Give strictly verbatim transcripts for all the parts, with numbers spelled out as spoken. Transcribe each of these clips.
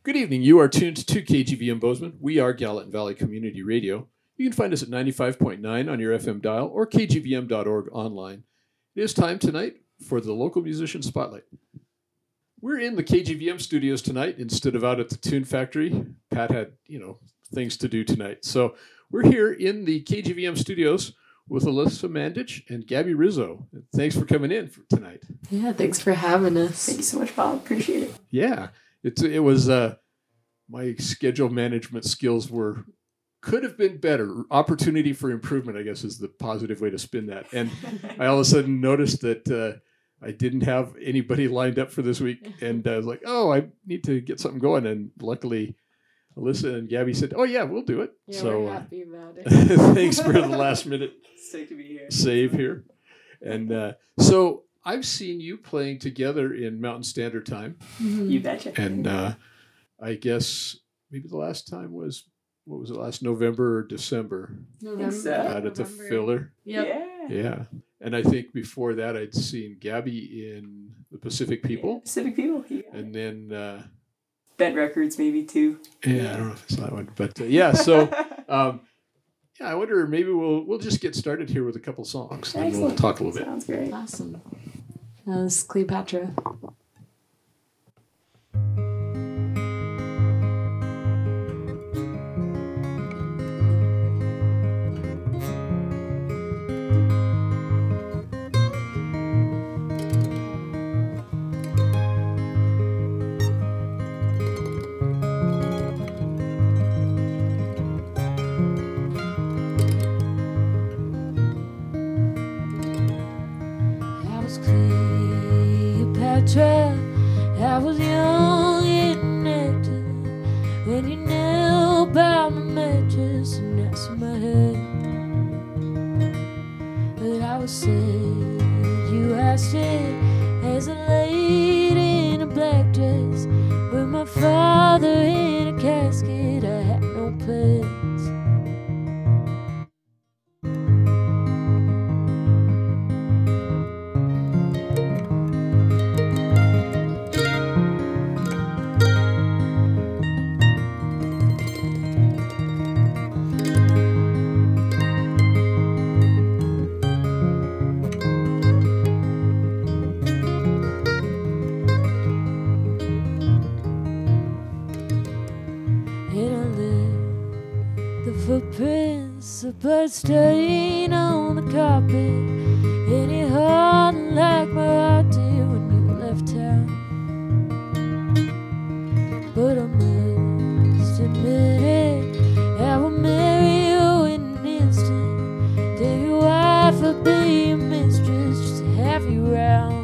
Good evening. You are tuned to K G V M Bozeman. We are Gallatin Valley Community Radio. You can find us at ninety-five point nine on your F M dial or k g v m dot org online. It is time tonight for the local musician spotlight. We're in the K G V M studios tonight instead of out at the Tune Factory. Pat had, you know, things to do tonight. So we're here in the K G V M studios with Alyssa Mandich and Gabby Rizzo. Thanks for coming in for tonight. Yeah, thanks for having us. Thank you so much, Bob. Appreciate it. Yeah, it's it was uh, my schedule management skills were could have been better. Opportunity for improvement, I guess, is the positive way to spin that. And I all of a sudden noticed that uh, I didn't have anybody lined up for this week, and I was like, "Oh, I need to get something going." And luckily, Alyssa and Gabby said, "Oh yeah, we'll do it." Yeah, so we're happy about it. uh, thanks for the last minute Stoked to be here. save here. And uh, so I've seen you playing together in Mountain Standard Time, Mhm. You betcha. and uh, I guess maybe the last time was what was it? Last November or December November, so. out at the November. Filler. Yep. Yeah. Yeah, and I think before that I'd seen Gabby in the Pacific People, Yeah, Pacific People. Yeah. and then uh, Bent Records maybe too. yeah, I don't know if it's that one, but uh, yeah. So um, yeah, I wonder maybe we'll we'll just get started here with a couple songs, and we'll Excellent. talk a little bit. Sounds great. Awesome. That was Cleopatra. I was Cleopatra. I was young and active when you knelt by my mattress and that's in my head. But I was sad, you asked it as I laid in a black dress with my father in a casket. I had no pets. And I left the footprints of blood stain on the carpet, and it hardened like my heart did when you left town. But I must admit it, I will marry you in an instant. Take your wife or be your mistress just to have you round.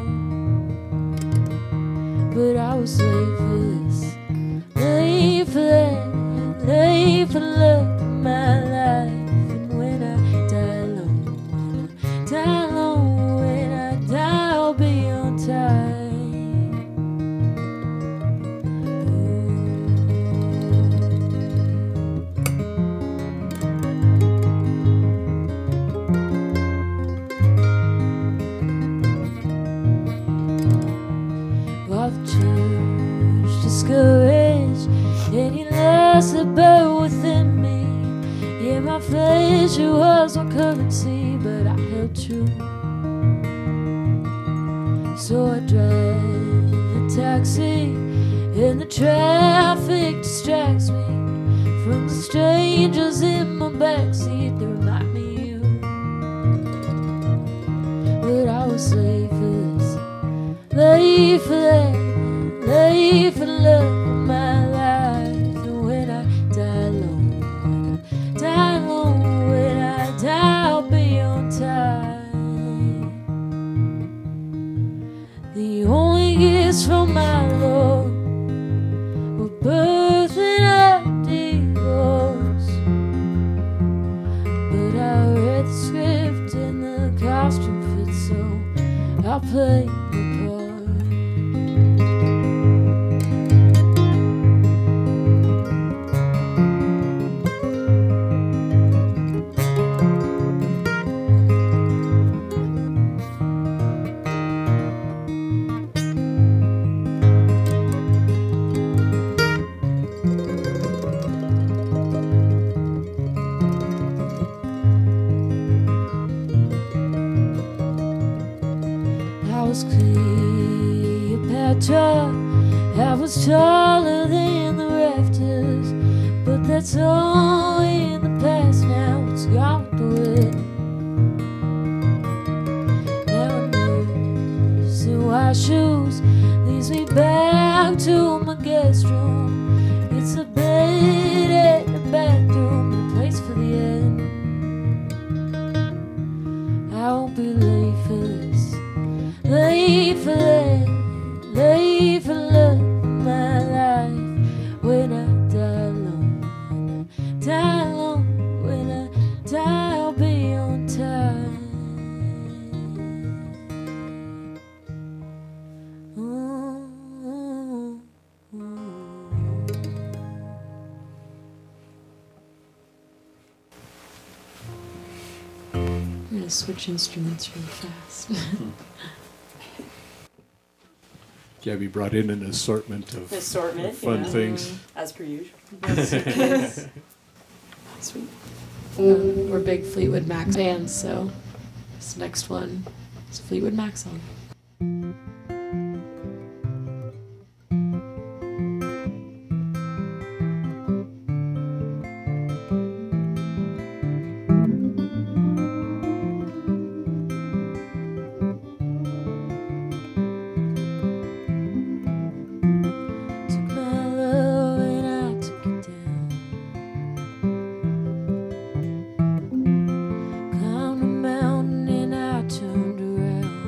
But I was slave for this, slave for that, slave for the love of my life. And when I die alone, when I die alone, when I die, I'll be on time. While the church discouraged, and he lost the bird within me. Yeah, my flesh it was my currency, but I held true. So I drive a taxi, and the traffic distracts me from the strangers in my backseat. They remind me of you. But I was slave for this, slave for that, slave for the love of my life. And when I die alone, when I die alone, when I die, I'll be on time. The only gifts from my Lord were birth and a divorce. But I read the script and the costume fits, so I is taller than the rafters, but that's all in the past now. It's gone with the wind. Now a nurse in white shoes leads me back to my guest room. It's a bed and a bathroom, a place for the end. I won't be late for this, late for that, late for love of my life. When I die alone, when I die alone, when I die I'll be on time. Ooh, ooh, ooh. I'm gonna switch instruments real fast. Gabby brought in an assortment of, Assortment, of fun yeah. things. As per usual. Sweet. Um, we're big Fleetwood Mac fans, so this next one is a Fleetwood Mac song. Took my love and I took it down. Climbed a mountain and I turned around,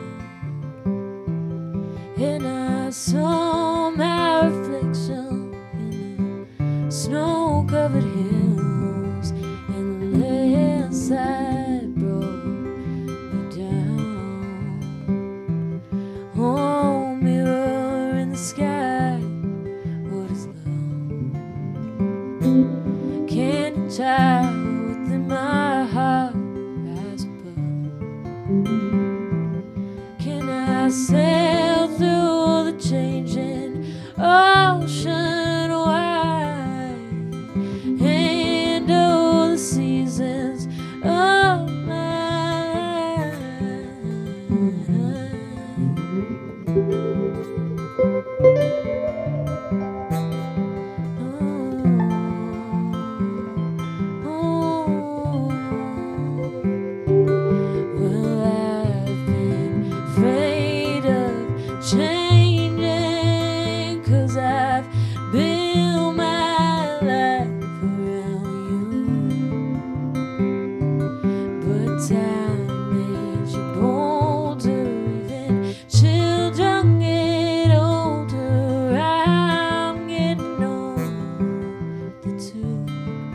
and I saw my reflection in the snow-covered hills, and the landslide brought me down. Oh, mirror in the sky, what is love? Can you tell within my heart rise above? Can I sail through the changing ocean wide, handle the seasons of my Well, I've been afraid of changing, 'cause I've built my life around you. But time made you bolder, even children get older. I'm getting older too.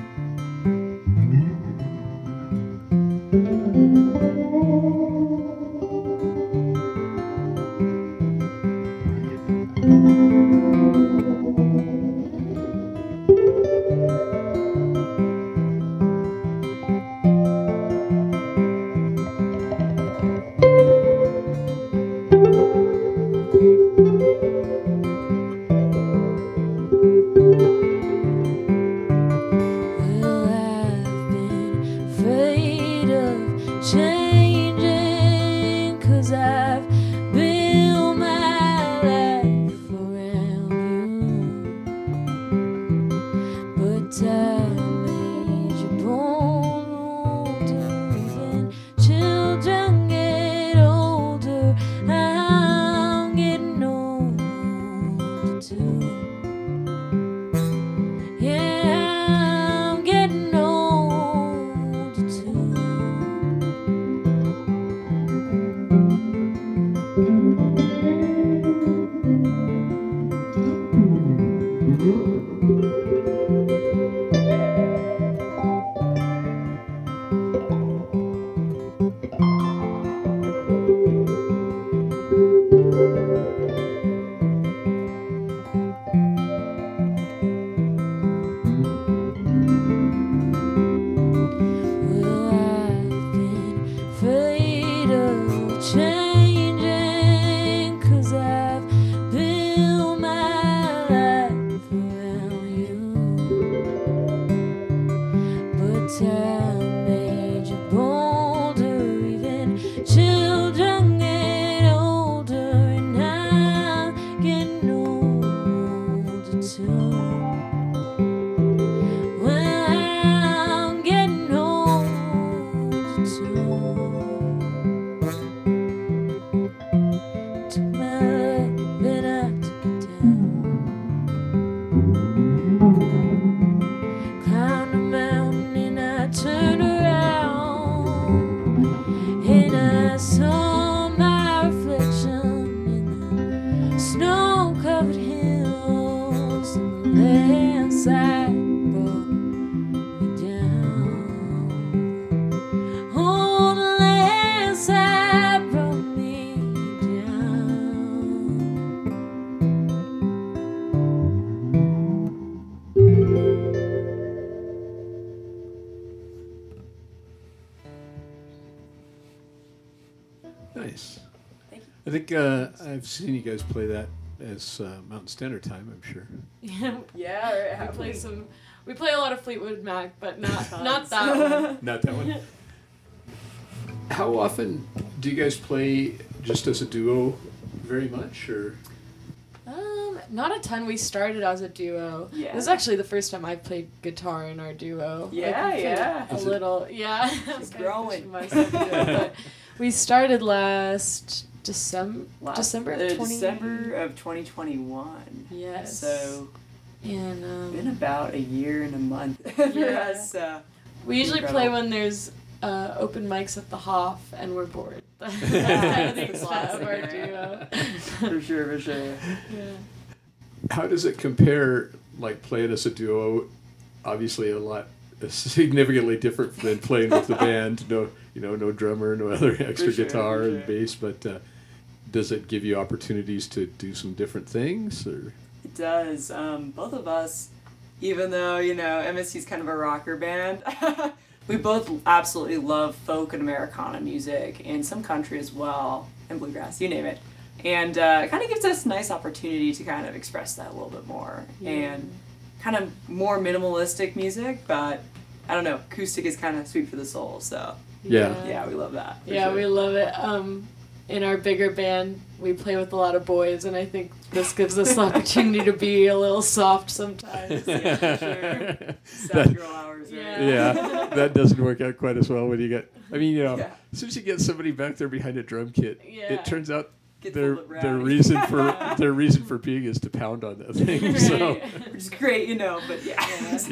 Well, I've been afraid of changing, 'cause I've built my life around you. But time made you bolder, even children get older. I'm getting older too. Yeah, I'm getting older too. Well, I've been afraid of changing, 'cause I've built my life around Nice. Thank you. I think uh, I've seen you guys play that as uh, Mountain Standard Time, I'm sure. Yeah, Yeah, right. we have play we? some. We play a lot of Fleetwood Mac, but not not Tons. that one. Not that one. How often do you guys play just as a duo very much, or? Um, not a ton. We started as a duo. Yeah. This is actually the first time I've played guitar in our duo. Yeah, we played yeah. A Is it- little, yeah. I'm She's kinda growing. pushing myself into it, but we started last December. Last- December uh, of twenty. December of twenty twenty-one. Yes. So And been um, about a year and a month for Yeah. us. Uh, we usually play incredible. when there's uh, open mics at the Hoff and we're bored. That's kind of the extent of our duo. for sure, for sure. Yeah. How does it compare, like playing as a duo? Obviously, a lot significantly different than playing with the band. No, you know, no drummer, no other extra sure, guitar for and sure. bass. But uh, does it give you opportunities to do some different things? Or It does. Um, both of us, even though, you know, M S T's kind of a rocker band, we both absolutely love folk and Americana music and some country as well, and bluegrass, you name it. And uh, it kind of gives us a nice opportunity to kind of express that a little bit more. Yeah. And kind of more minimalistic music, but I don't know, acoustic is kind of sweet for the soul, so Yeah. yeah, we love that. for Yeah, sure. we love it. Um, in our bigger band, we play with a lot of boys, and I think this gives us the opportunity to be a little soft sometimes. Yeah, for sure. Sad That- girl hours, right? Yeah. yeah, that doesn't work out quite as well when you get. I mean, you know, Yeah. as soon as you get somebody back there behind a drum kit, Yeah. it turns out Gets a their little bit their rowdy. reason for their reason for being is to pound on that thing. So Right. Which is great, you know, but yeah.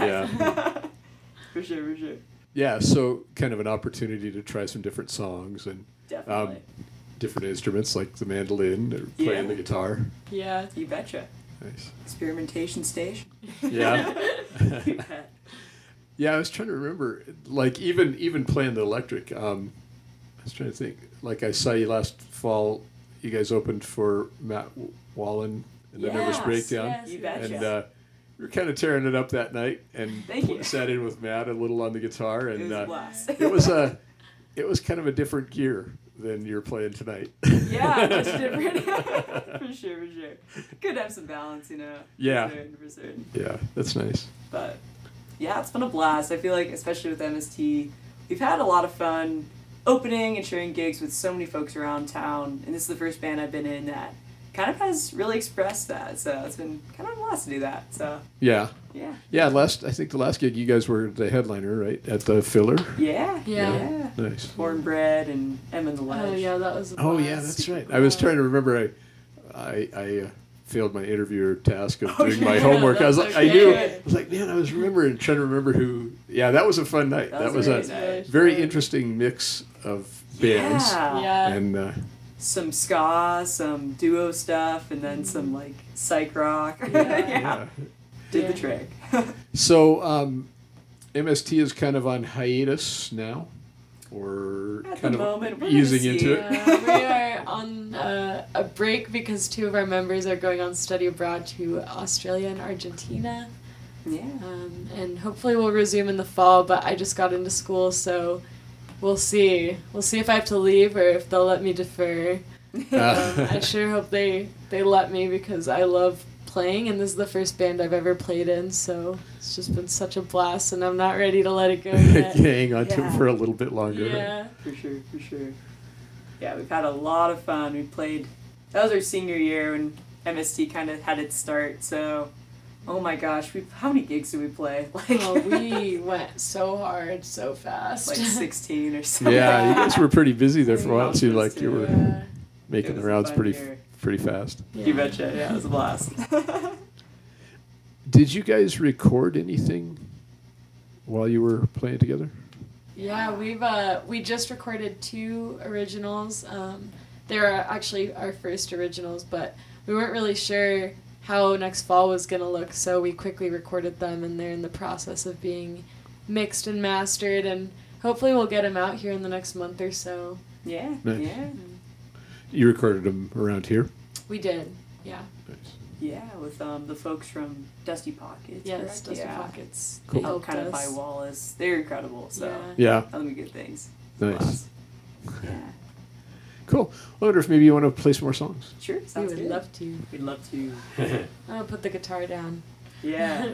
Yeah. for sure, for sure. yeah, so kind of an opportunity to try some different songs and Definitely. um, different instruments like the mandolin or playing Yeah. the guitar. Yeah. You betcha. Nice. Experimentation station. Yeah. You bet. Yeah, I was trying to remember, like even even playing the electric. Um, I was trying to think. Like I saw you last fall. You guys opened for Matt Wallen and the Nervous Yes, Breakdown, yes, You yes. betcha. and uh, we were kind of tearing it up that night, and Thank pl- you. sat in with Matt a little on the guitar, It and was a uh, blast. it was a it was kind of a different gear than you're playing tonight. Yeah, much different. for sure, for sure. Good to have some balance, you know. Yeah. For certain, for certain. Yeah, that's nice. But yeah, it's been a blast. I feel like, especially with M S T, we've had a lot of fun opening and sharing gigs with so many folks around town. And this is the first band I've been in that kind of has really expressed that. So it's been kind of a blast to do that. So Yeah, yeah. yeah. Last I think the last gig you guys were the headliner, right, at the Filler. Yeah. Yeah. Yeah. Nice. Cornbread and Em and the Ledge. Oh yeah, that was. A Oh yeah, blast. that's right. I was trying to remember. I, I, I uh, failed my interviewer task of Oh, doing my yeah, homework. I was like, that's I knew. okay. I was like, man, I was remembering, trying to remember who. Yeah, that was a fun night. That That, was was, a a great night. very Yeah. interesting mix of bands. Yeah. Yeah. And uh, Some ska, some duo stuff, and then some like psych rock. yeah. yeah. Did Yeah. the trick. So um, M S T is kind of on hiatus now, or At the kind of moment, we're gonna easing see. into it. Uh, we are on uh, a break because two of our members are going on study abroad to Australia and Argentina. Yeah. Um, and hopefully we'll resume in the fall, but I just got into school, so we'll see. We'll see if I have to leave or if they'll let me defer. Um, I sure hope they, they let me because I love playing, and this is the first band I've ever played in, so it's just been such a blast, and I'm not ready to let it go yet. Hang on to Yeah. it for a little bit longer. Yeah. For sure, for sure. Yeah, we've had a lot of fun. We played. That was our senior year when M S T kind of had its start. So Oh my gosh, we how many gigs did we play? Like Oh, we went so hard, so fast. like sixteen or something. Yeah, you guys were pretty busy there for a while. It seemed like you were Yeah. making It the was a rounds fun pretty year. pretty fast. Yeah. You betcha. Yeah, it was a blast. Did you guys record anything while you were playing together? Yeah, we've uh we just recorded two originals. Um, they're actually our first originals, but we weren't really sure how next fall was gonna look, so we quickly recorded them, and they're in the process of being mixed and mastered, and hopefully we'll get them out here in the next month or so. yeah, Nice. yeah, You recorded them around here? We did, yeah. Nice. yeah. With um the folks from Dusty Pockets. Yes, correct? Dusty yeah. Pockets. Cool. They Out helped kind of by us. Wallace. They're incredible. So Yeah. Yeah, let me good things. nice. Blast. Yeah, Cool. I wonder if maybe you want to play some more songs. sure. We Sounds would good. love to. We'd love to. I'll put the guitar down. Yeah.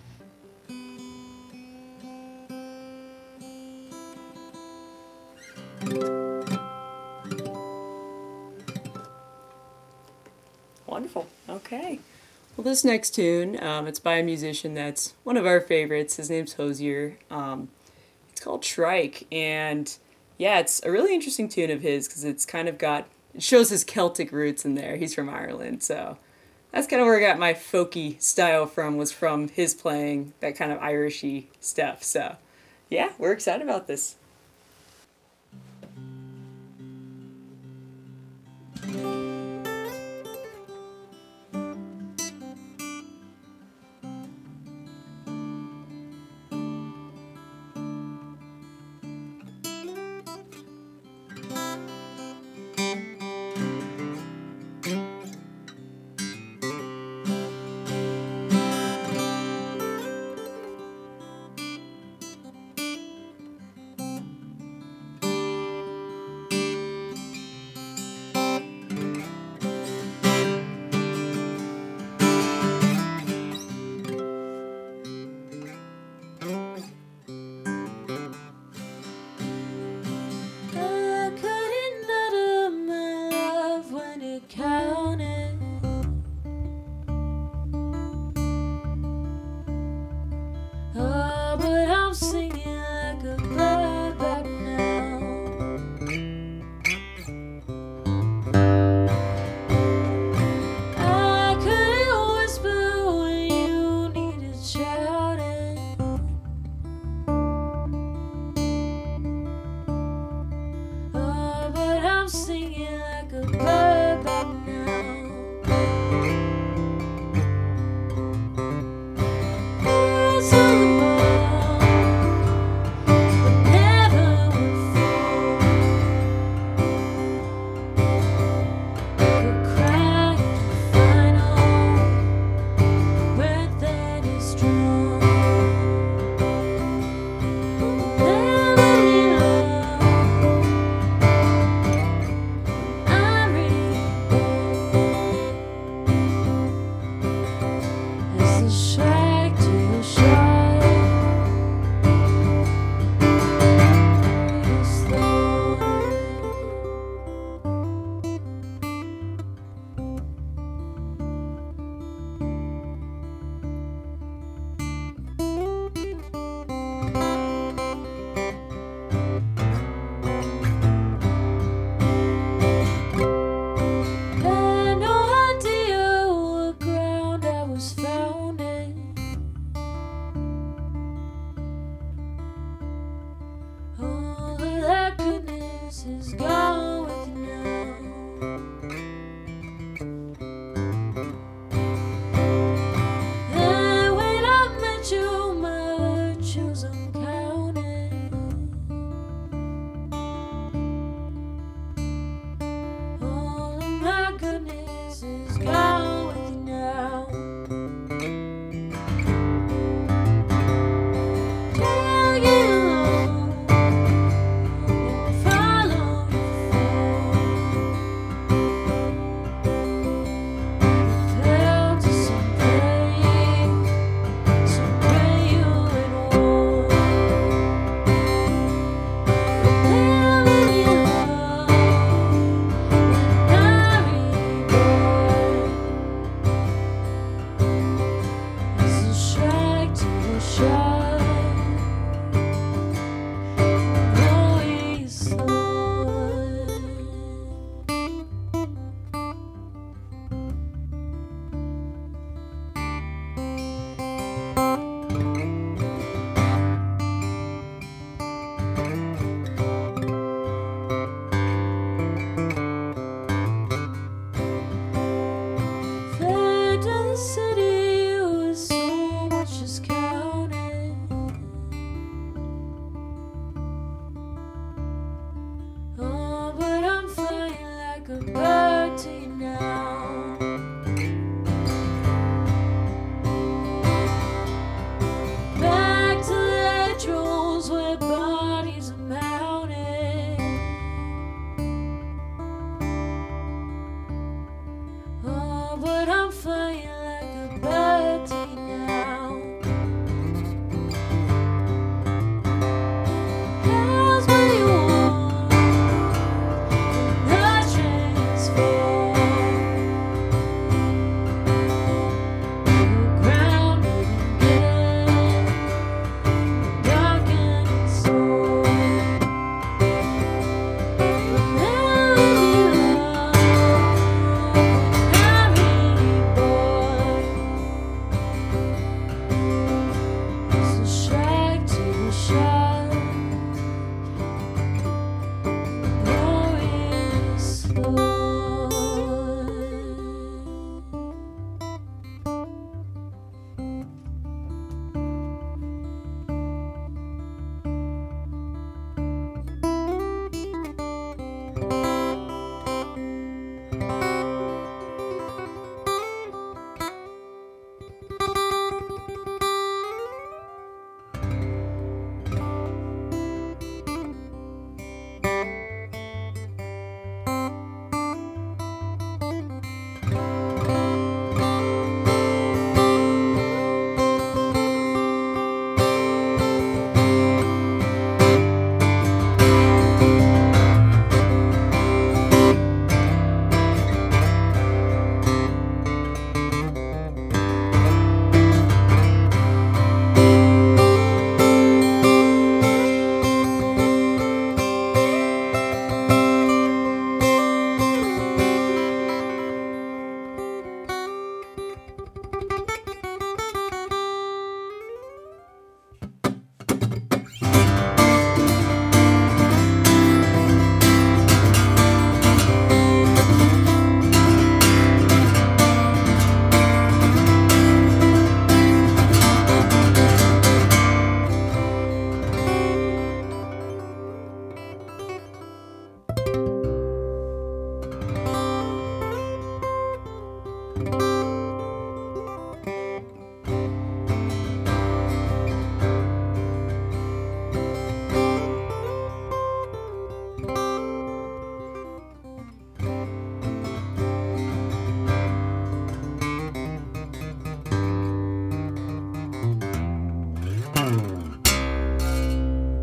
Wonderful. Okay. Well, this next tune, um, it's by a musician that's one of our favorites. His name's Hosier. Um, it's called Shrike, and yeah, it's a really interesting tune of his because it's kind of got it shows his Celtic roots in there. He's from Ireland, so that's kind of where I got my folky style from. Was from his playing that kind of Irishy stuff. So, yeah, we're excited about this.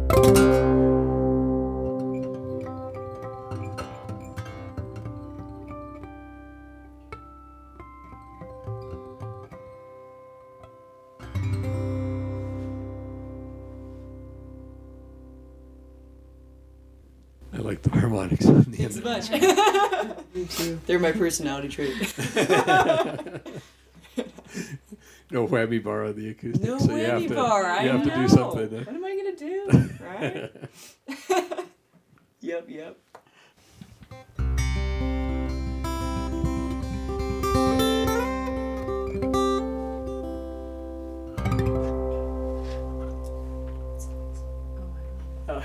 I like the harmonics on the Thanks end. so much. Me too. They're my personality trait. No whammy bar on the acoustic. No so you have whammy to, bar. I You have know. to do something. What am I gonna do? Right? Yep. Yep. Oh.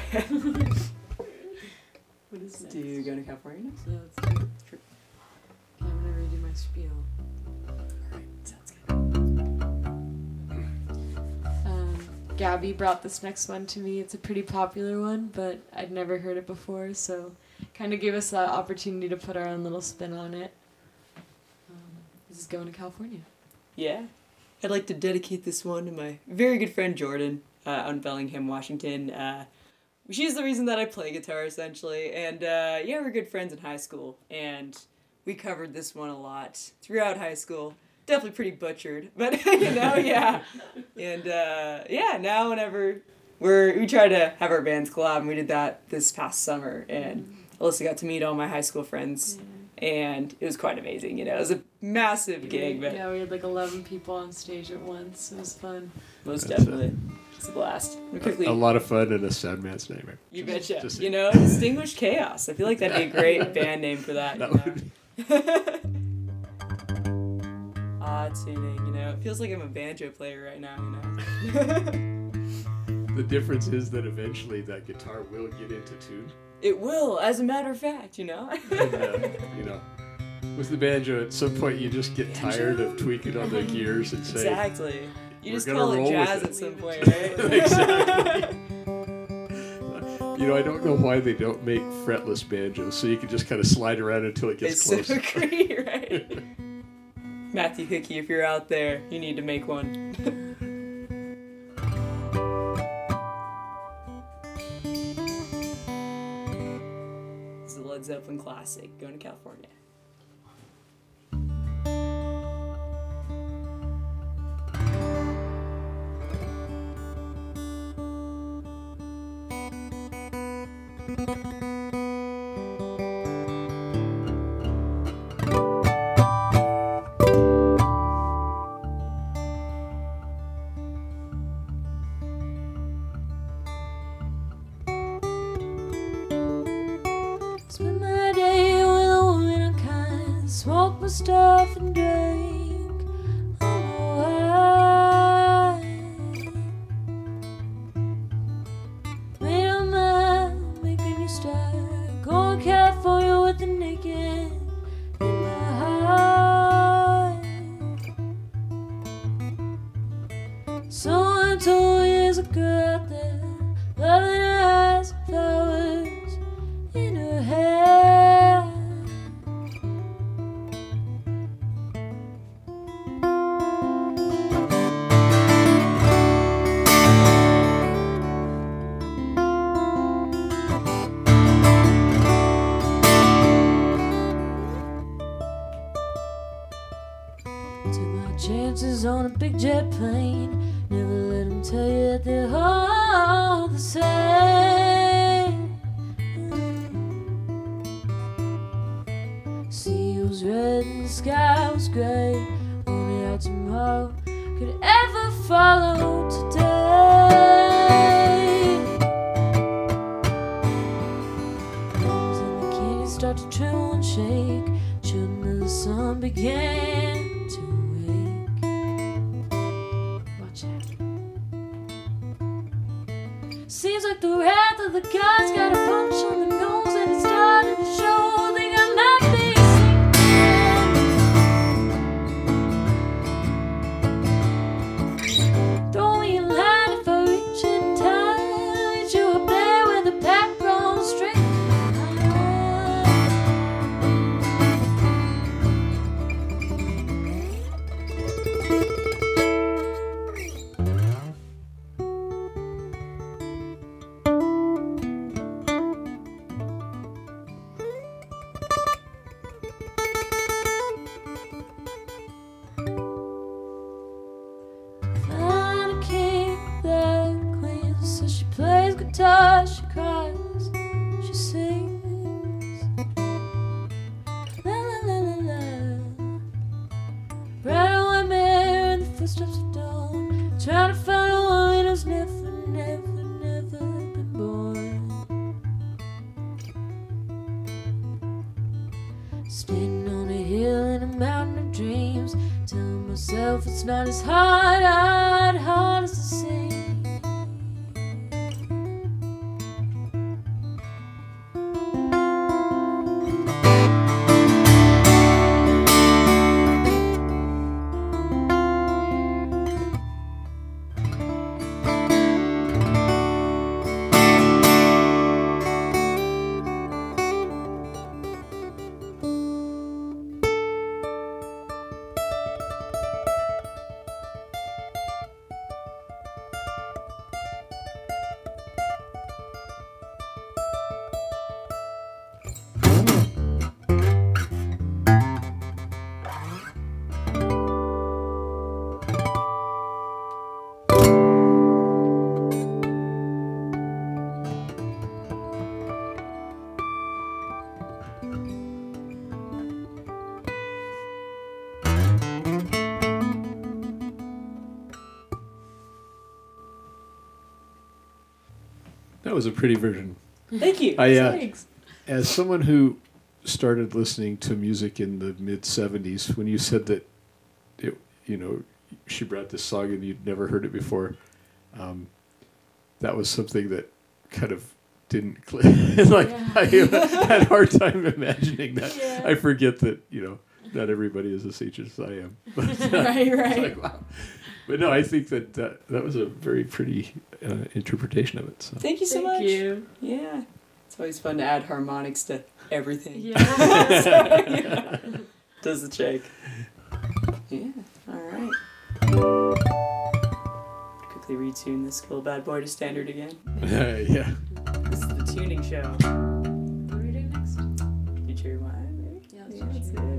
What is next? Do you go to California now? Yeah, let's do it. Okay, I'm gonna redo my spiel. Alright, sounds good. Um, Gabby brought this next one to me. It's a pretty popular one, but I'd never heard it before, so kind of gave us that opportunity to put our own little spin on it. Um, this is Going to California. Yeah. I'd like to dedicate this one to my very good friend Jordan uh, out in Bellingham, Washington. Uh, she's the reason that I play guitar, essentially. And uh, yeah, we're good friends in high school. And we covered this one a lot throughout high school. Definitely pretty butchered, but you know, yeah. And uh, yeah, now whenever we're, we try to have our bands collab, and we did that this past summer. And Alyssa got to meet all my high school friends. Yeah. And it was quite amazing, you know. It was a massive gig, but Yeah, we had like eleven people on stage at once. It was fun. most That's definitely. It's a blast. We quickly, A, a lot of fun and a sad man's nightmare. you betcha. Just- You know, Distinguished Chaos. I feel like that'd be a great band name for that. That you would know? Odd tuning, you know. It feels like I'm a banjo player right now, you know. The difference is that eventually that guitar will get into tune. It will, as a matter of fact, you know. And, uh, you know, with the banjo, at some point you just get Banjo? tired of tweaking on the gears and say, Exactly. You We're just gonna call it roll with jazz it. at some point, right? Exactly. You know, I don't know why they don't make fretless banjos, so you can just kind of slide around until it gets It's close. so great, right? Matthew Hickey, if you're out there, you need to make one. This is a Led Zeppelin classic, Going to California. Spend my day with a woman I kind, smoke my stuff and drink. Oh, I made a mind making you start. Going to California with the naked in my heart. Someone told me there's a girl out there, loving her eyes and flowers in her hair. Took my chances on a big jet plane. Never let them tell you that they're all the same. Sea was red and the sky was gray. Only how tomorrow could ever follow today. Bones in the candy start to tremble and shake. Children of the sun began to wake. Watch out. Seems like the wrath of the gods got a punch on the nose, and it's starting to show. Think I might be sinking. Throw me a line if I reach in time. Reach you up there where the pack runs straight. Trying to find a woman who's never, never, never been born. Standing on a hill in a mountain of dreams, telling myself it's not as hard, hard, hard as it seems. That was a pretty version. Thank you. I, uh, Thanks. As someone who started listening to music in the mid seventies, when you said that, it, you know, she brought this song and you'd never heard it before, um, that was something that kind of didn't click. Like Yeah. I had a hard time imagining that. Yeah. I forget that, you know, not everybody is as sage as I am. But, uh, Right, it's right. like, wow. But no, I think that that, that was a very pretty uh, interpretation of it. So. Thank you so Thank much. you. Yeah. It's always fun to add harmonics to everything. Yeah. So, yeah. Does the shake. Yeah. All right. Quickly retune this little bad boy to standard again. Yeah. This is the tuning show. What are we doing next? Future Wine, maybe? Yeah, let's Yeah, do that's Future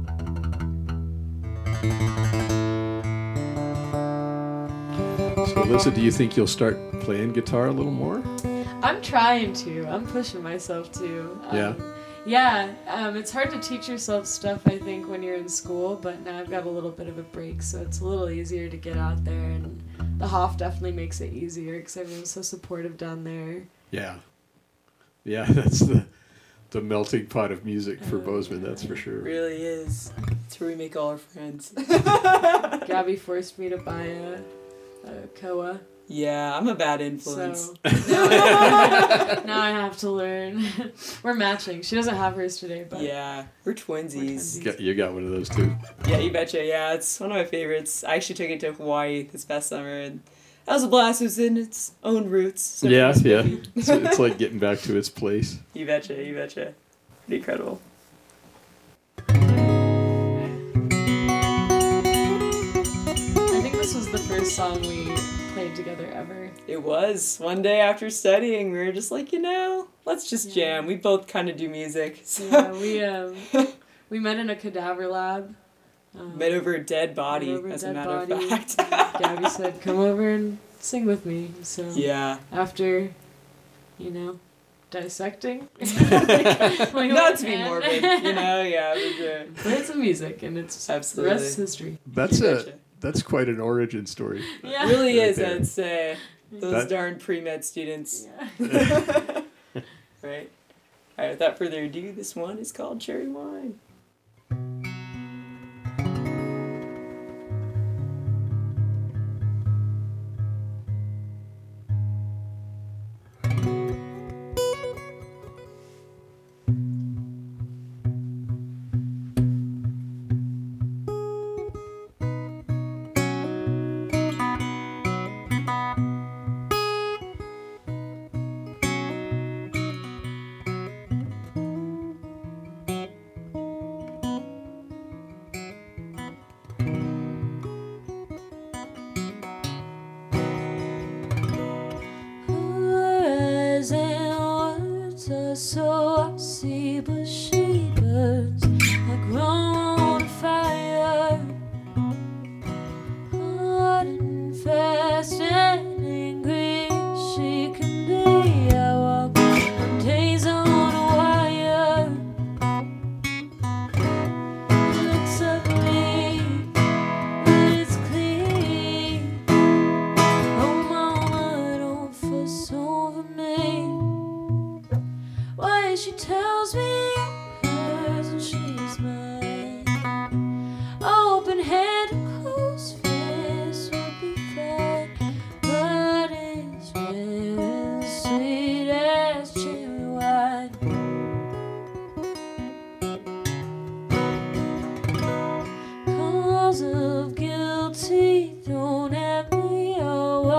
it. So, Alyssa, do you think you'll start playing guitar a little more? I'm trying to. I'm pushing myself to. Um, Yeah. Yeah. Um, it's hard to teach yourself stuff, I think, when you're in school, but now I've got a little bit of a break, so it's a little easier to get out there. And the Hoff definitely makes it easier because everyone's so supportive down there. Yeah. Yeah, that's the the melting pot of music for Oh, Bozeman, yeah. that's for It sure. really is. It's where we make all our friends. Gabby forced me to buy a, a Koa, Yeah, I'm a bad influence. so now I, now I have to learn. We're matching. She doesn't have hers today, but Yeah, we're twinsies. twinsies. You got, you got one of those too. Yeah, you betcha. Yeah, it's one of my favorites. I actually took it to Hawaii this past summer, and that was a blast. It was in its own roots. So Yeah, it's yeah. pretty- It's, it's like getting back to its place. You betcha, you betcha. Pretty incredible. I think this was the first song we played together ever. It was. One day after studying, we were just like, you know, let's just Yeah. jam. We both kind of do music. So Yeah, we um we met in a cadaver lab. Um, met over a dead body, over a as dead a matter body. of fact. Gabby said, "Come over and sing with me." So Yeah. after, you know, dissecting, we Not went to be and morbid, you know, yeah. For sure. played some music, and it's Absolutely. the rest is history. That's You a betcha. that's quite an origin story. Yeah. It really Right is, there. I'd say. Those That- darn pre-med students. Yeah. Right? Alright, without further ado, this one is called Cherry Wine.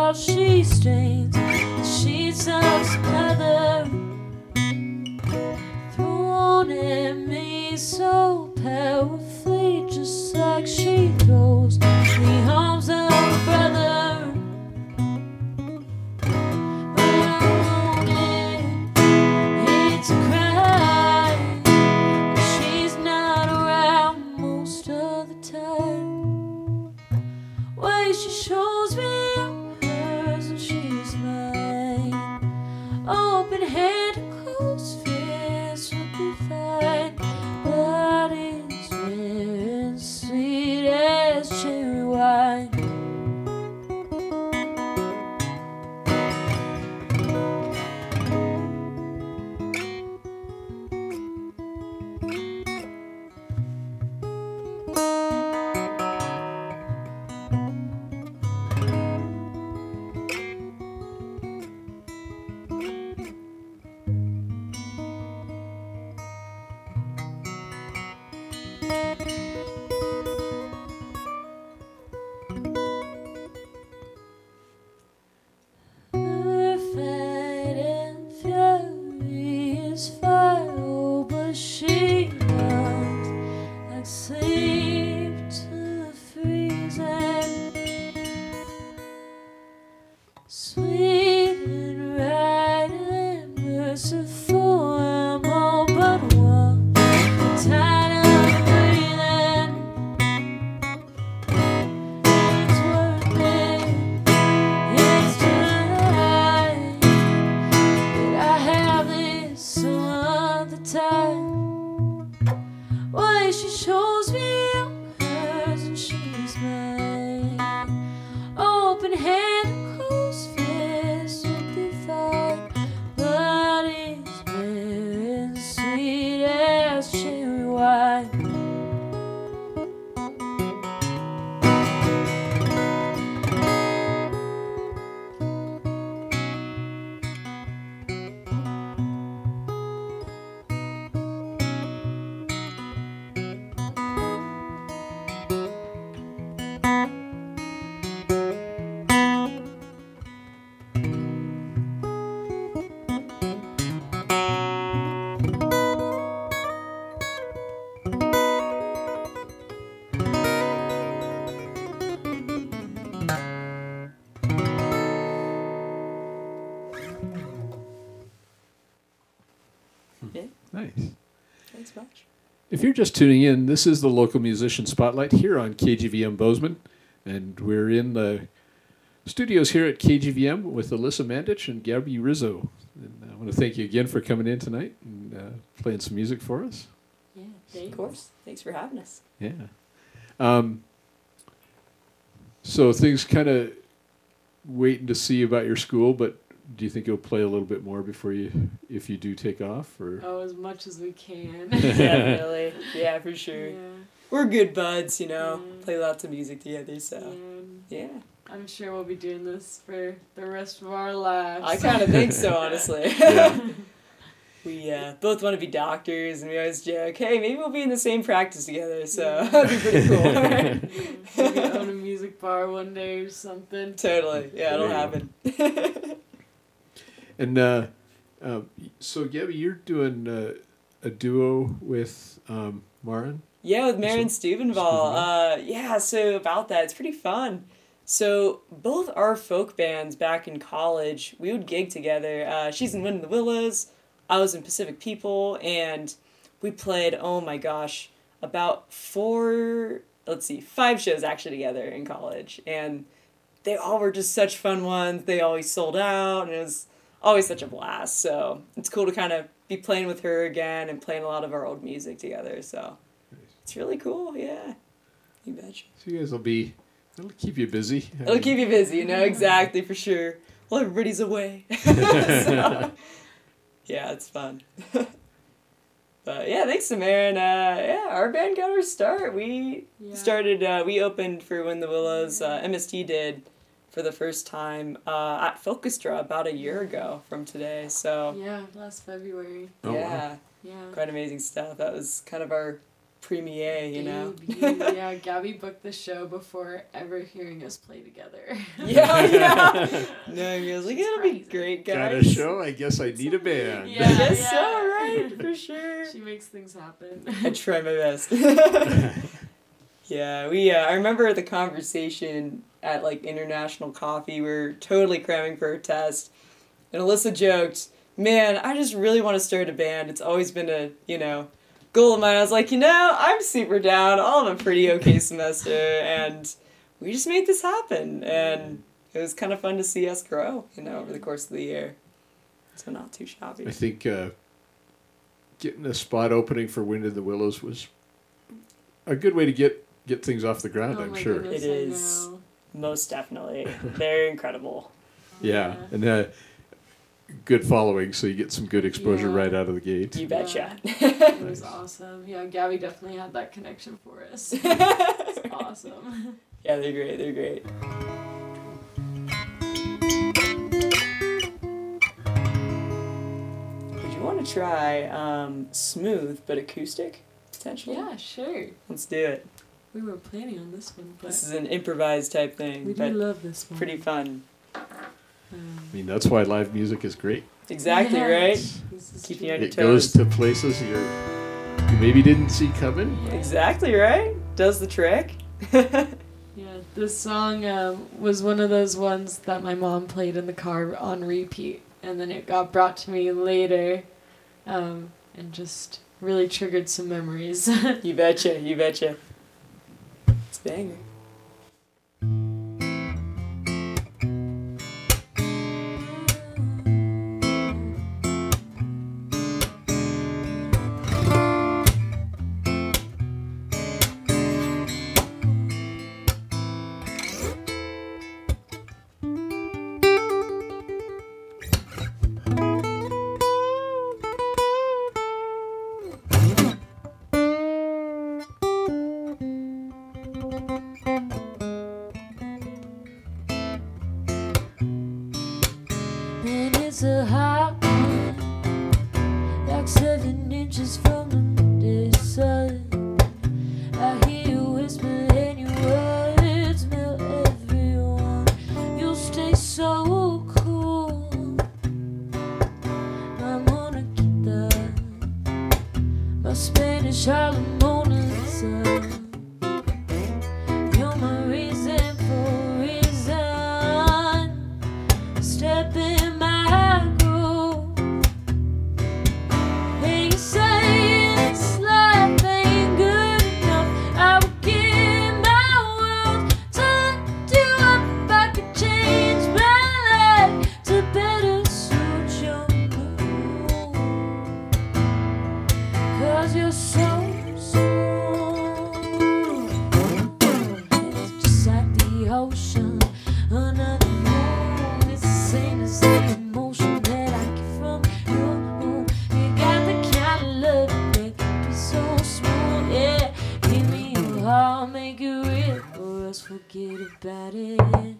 while she strains the sheets of smother thrown at me so powerfully, just like she throws the arms of a brother. But I wanted it to cry that she's not around most of the time. Way she shows me I'm hers and she's mine. Open hand and closed fist would be fine, but it's rare and sweet as cherry wine. Her fight and fury is fire, but she runs like sleep to the freezing. Sweet and right and merciful, I'm all but one. Tired of breathing. It's worth it. It's time that I have this some other time. Way she shows me I'm hers and she's mine. Open hand and closed fist would be fine, but it's rare and sweet as cherry wine. Nice. Thanks much. If you're just tuning in, this is the Local Musician Spotlight here on K G V M Bozeman, and we're in the studios here at K G V M with Alyssa Mandich and Gabby Rizzo. And I want to thank you again for coming in tonight and uh, playing some music for us. Yeah, thank of course. Thanks for having us. Yeah. Um, so things kind of waiting to see about your school, but do you think you'll play a little bit more before you, if you do take off, or? Oh, as much as we can. Definitely. Yeah, for sure. Yeah. We're good buds, you know. Yeah. Play lots of music together, so And yeah. I'm sure we'll be doing this for the rest of our lives. I kind of think so, honestly. Yeah. We uh, both want to be doctors, and we always joke, hey, maybe we'll be in the same practice together, so that'd be pretty cool. Maybe own a music bar one day or something. Totally. Yeah, it'll happen. And uh, uh, so, Gabby, you're doing uh, a duo with um, Marin? Yeah, with Marin Stubenval. Stubenval. Uh, yeah, so about that, it's pretty fun. So both our folk bands back in college, we would gig together. Uh, she's in Wind in the Willows, I was in Pacific People, and we played, oh my gosh, about four, let's see, five shows actually together in college. And they all were just such fun ones. They always sold out, and it was always such a blast. So it's cool to kind of be playing with her again and playing a lot of our old music together. So it's really cool, yeah. You betcha. So you guys will be, it'll keep you busy. It'll keep you busy, you know, exactly, for sure. Well, everybody's away. So, yeah, it's fun. But yeah, thanks to Marin. Uh, yeah, our band got our start. We Yeah. started, uh, we opened for When the Willows, uh, M S T did, for the first time uh, at Focustra about a year ago from today. So Yeah, last February. Oh, wow. yeah, Yeah. quite amazing stuff. That was kind of our premiere, you know? Debut, yeah, Gabby booked the show before ever hearing us play together. Yeah, yeah. No, he was like, it'll be great, guys. Got a show? I guess I need a band. Yeah. I guess so, right? For sure. She makes things happen. I try my best. Yeah, we. Uh, I remember the conversation at like International Coffee. We were totally cramming for a test, and Alyssa joked, "Man, I just really want to start a band. It's always been a you know goal of mine." I was like, "You know, I'm super down. I'll have a pretty okay semester," and we just made this happen. And it was kind of fun to see us grow, you know, over the course of the year. So not too shabby. I think uh, getting a spot opening for Wind in the Willows was a good way to get, get things off the ground, Oh I'm my sure. goodness, It I is. know. Most definitely. They're incredible. Yeah, and uh, good following, so you get some good exposure Yeah. right out of the gate. You betcha. It was awesome. Yeah, Gabby definitely had that connection for us. It's awesome. Yeah, they're great. They're great. Would you want to try um, Smooth but acoustic, potentially? Yeah, sure. Let's do it. We were planning on this one, but This is an improvised type we thing, do but love this one. pretty fun. Um, I mean, that's why live music is great. Exactly, Yeah. right? this is Keep true. you on your It goes toes. to places you're, you maybe didn't see coming. Yeah. Exactly, right? Does the trick. Yeah, this song um, was one of those ones that my mom played in the car on repeat, and then it got brought to me later, um, and just really triggered some memories. You betcha, you betcha. It's a banger. Man, it's a hot one, like seven inches from the midday sun. I hear you whisper and your words melt everyone. You'll stay so cool. I'm gonna keep that, my Spanish Harlem Mona Lisa. You're my reason for reason. Step in my groove. And you say this life ain't good enough. I would give my world to lift you up. I could change my life to better suit your mood. 'Cause you're so smooth. And it's just like the ocean under the moon. It's the same as the emotion that I get from you. You got the kind of love that can be so smooth. Yeah, give me your heart, make it real, or else forget about it.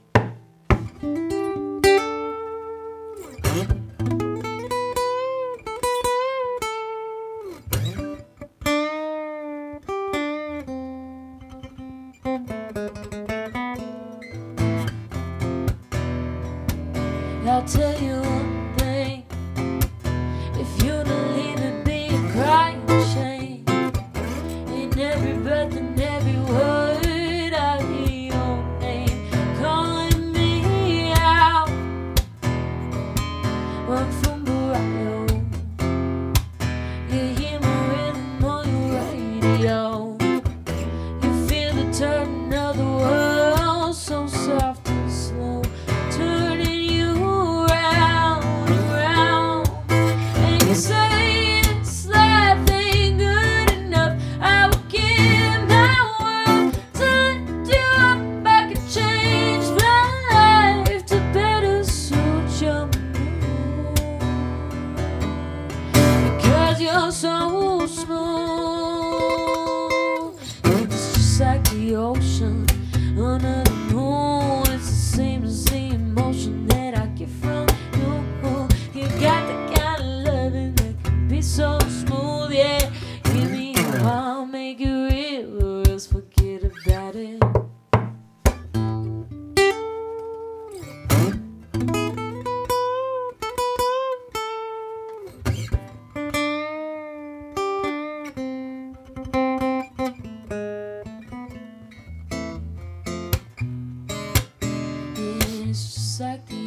I'll tell you one thing. If you don't leave it, be a crying shame. In every breath and every word, I hear your name calling me out. I'm from Barrio. You hear my rhythm on your radio. You feel the turn of the world so soft and slow, turning you round and round. And you say this life ain't good enough. I would give my world to lift you up. I could change my life to better suit your mood. Because you're so smooth. It's just like the ocean under the moon. It's the same as the emotion that I get from you. You got the kind of loving that can be so smooth. Yeah, give me your heart, make it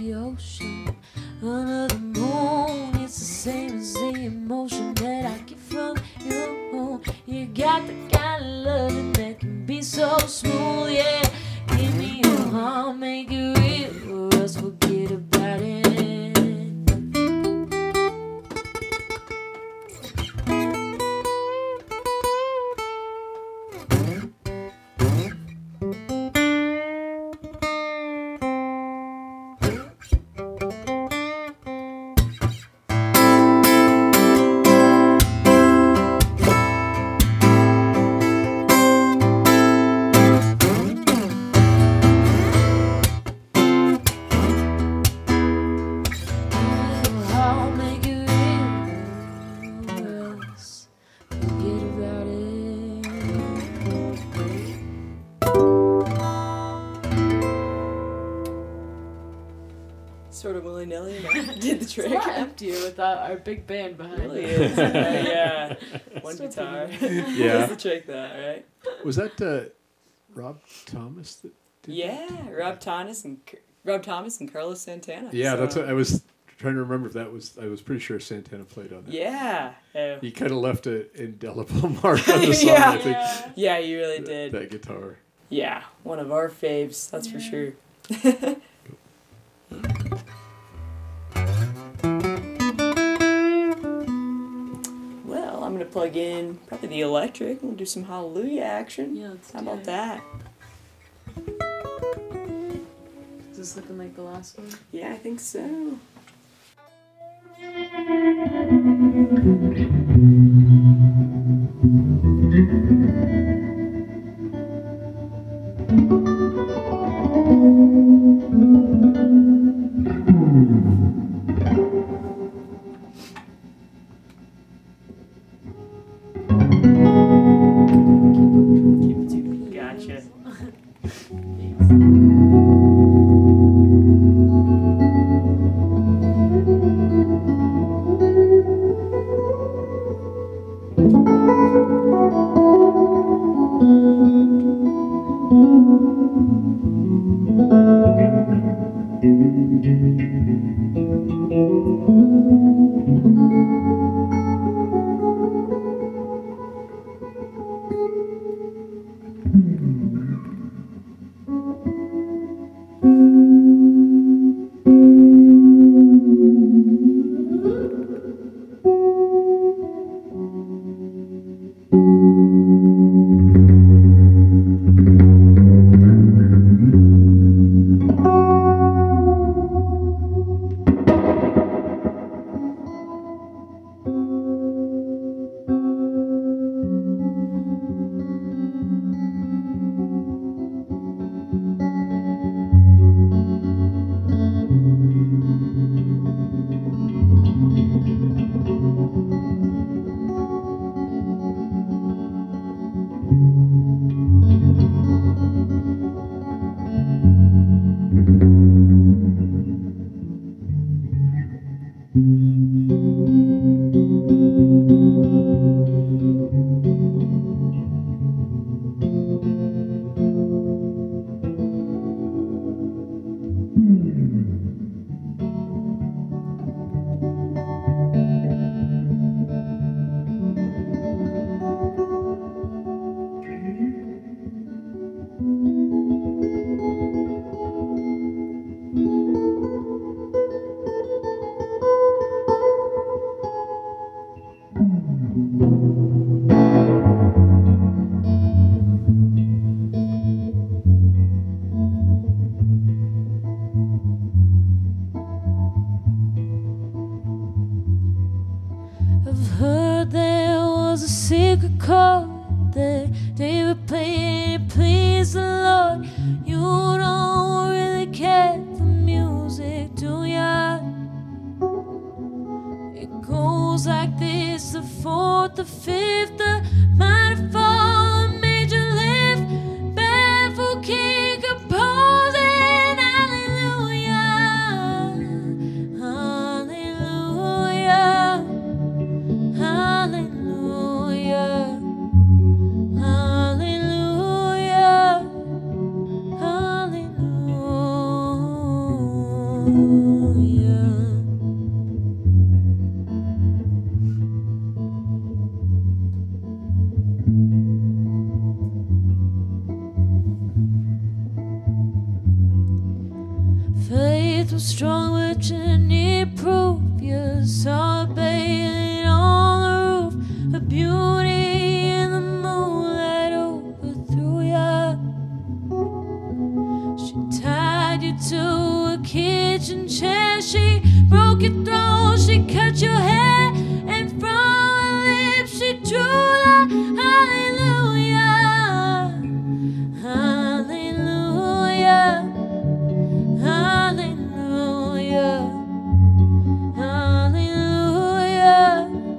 the ocean under the moon. It's the same as the emotion that I get from you. You got the kind of loving that can be so smooth, yeah. Give me your heart, make it real, or else forget about it. I'll make it real, or else forget about it. Sort of willy nilly, did the It's trick. a lot emptier without our big band behind Really it. is. Uh, yeah. One Still guitar. pretty Yeah. That's the trick, though, right? Was that uh, Rob Thomas that did Yeah, that? Rob Thomas and Rob Thomas and Carlos Santana. Yeah, so- that's what I was trying to remember if that was. I was pretty sure Santana played on that. Yeah. Oh. He kind of left an indelible mark on the song. Yeah. I think Yeah. Yeah, you really that, did. that guitar. Yeah, one of our faves, that's for Yeah. sure. Well, I'm gonna plug in probably the electric. We'll do some Hallelujah action. Yeah, let's How do about it. that? Is this looking like the last one? Yeah, I think so. Gotcha. I've heard there was a secret chord that David played, it pleased the Lord. You don't really care for music, do ya? It goes like this: the fourth, the fifth, the minor fall, the major lift, barefoot king composing. Hallelujah, hallelujah, hallelujah, hallelujah, hallelujah. Faith was strong, but you need proof. You saw her bathing on the roof, her beauty in the moonlight overthrew you. She tied you to a kitchen chair, she broke your throat, she cut your hair, and from her lips she drew the hallelujah, hallelujah. Hallelujah, hallelujah,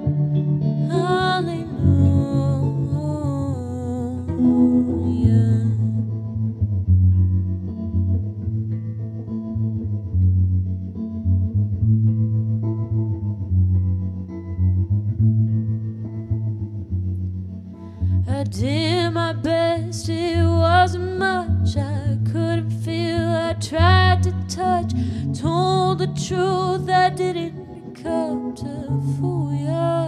hallelujah. I did my best, it wasn't much. I couldn't feel, I tried to touch. Told the truth, I didn't come to fool ya.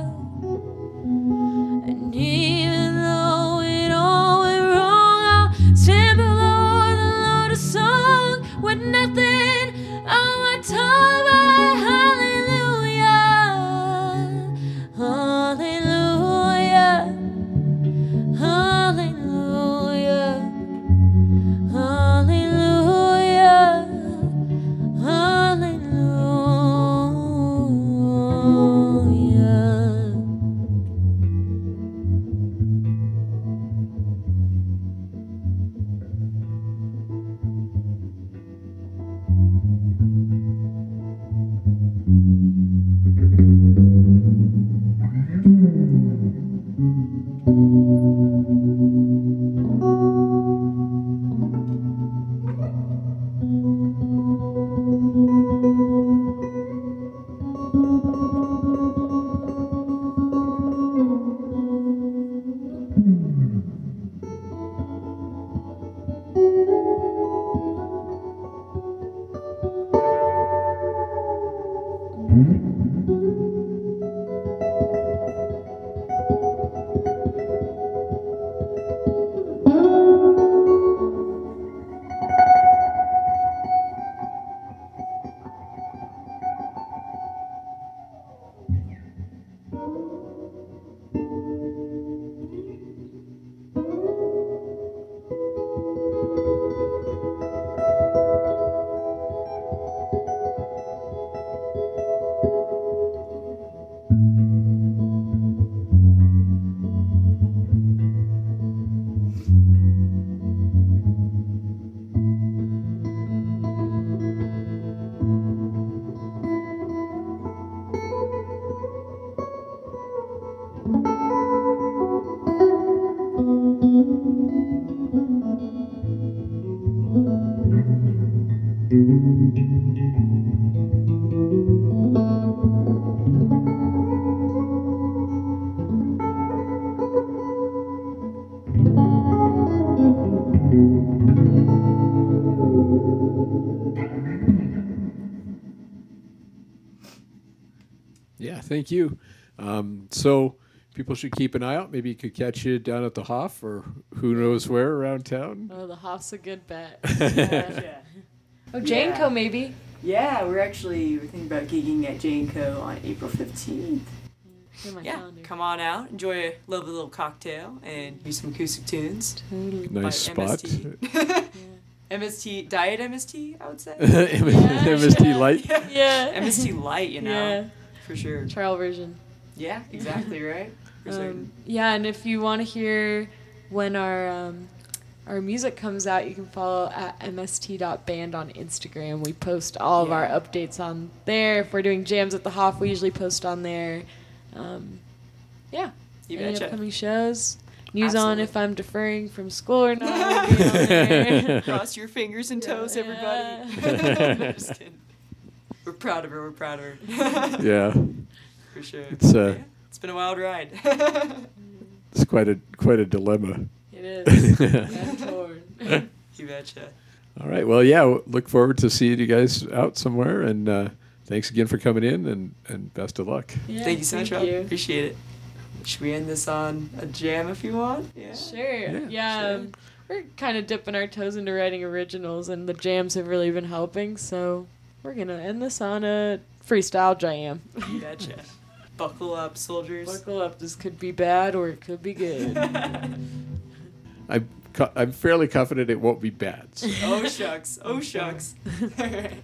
And even though it all went wrong, I'll stand below the Lord a song with nothing on my tongue but hallelujah, hallelujah. Hallelujah, hallelujah, hallelujah. Yeah, thank you. Um, so people should keep an eye out. Maybe you could catch you down at the Hoff or who knows where around town. Oh, the Hoff's a good bet. Yeah. Oh, Yeah. Janko maybe. Yeah, we're actually we're thinking about gigging at Janko on April fifteenth. In my Yeah, calendar. come on out, enjoy a lovely little cocktail, and do some acoustic tunes. Totally. Nice by spot. M S T. Yeah. M S T, diet M S T, I would say. M S T Light. Yeah. M S T light, you know, Yeah. for sure. Trial version. Yeah, exactly, right? For certain. Um, yeah, and if you want to hear when our um, our music comes out, you can follow at m s t dot band on Instagram. We post all of our Yeah. updates on there. If we're doing jams at the Hoff, we usually post on there. Um, yeah. You Any betcha. upcoming shows. News on Absolutely. if I'm deferring from school or not. will be on there. Cross your fingers and toes, Yeah. everybody. No, just kidding. We're proud of her. We're proud of her. Yeah, For sure. It's, uh, Yeah, it's been a wild ride. it's quite a quite a dilemma. It is. I'm torn. You betcha. All right. Well, yeah. w- Look forward to seeing you guys out somewhere, and uh, thanks again for coming in, and, and best of luck. Yeah, Thank you so much, thank Rob. you. Appreciate it. Should we end this on a jam if you want? Yeah. Sure. Yeah, Yeah. sure. Um, we're kind of dipping our toes into writing originals, and the jams have really been helping. So we're gonna end this on a freestyle jam. You betcha. Buckle up, soldiers. Buckle up. This could be bad or it could be good. I'm, co- I'm fairly confident it won't be bad. So. Oh shucks. Oh shucks. All right.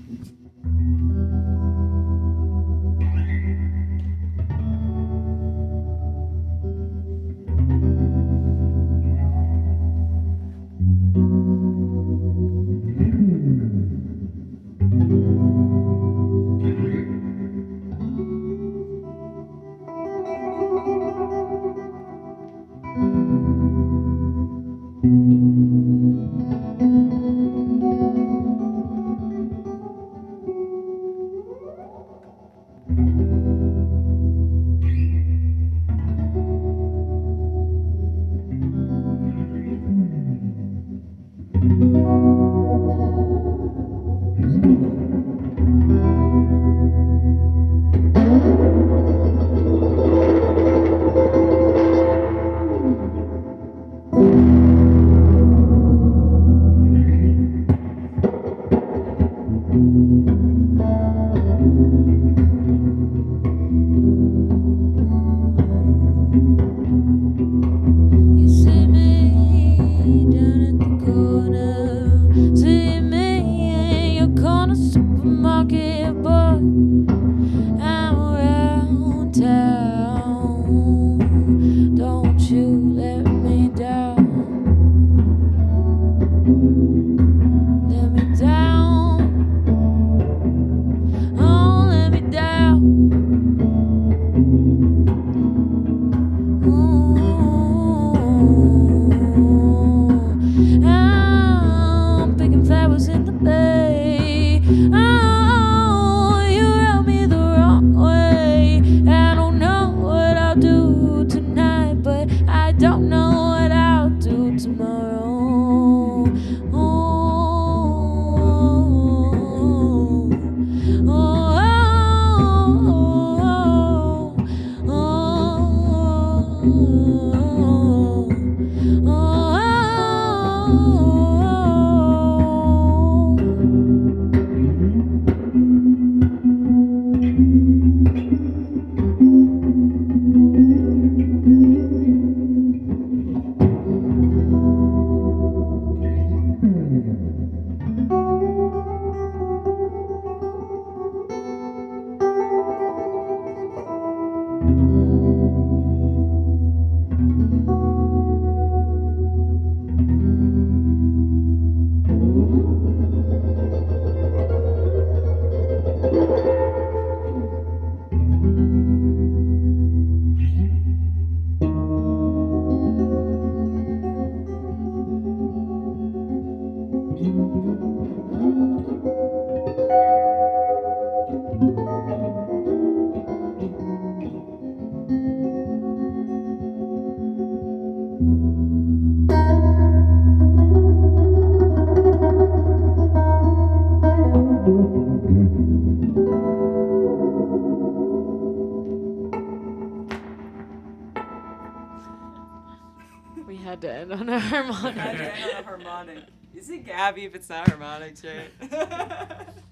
You see me down at the corner, see me in your corner supermarket, boy. I'm around town. Don't you let me down. Let me down. Oh, let me down. Ooh, I'm picking flowers in the bay. Oh, you rubbed me the wrong way. I don't know what I'll do tonight, but I don't know what I'll do tomorrow. Ooh, oh, oh, oh, oh. We had to end on a harmonic. I ran on a harmonic. Is it Gabby if it's not harmonics, right?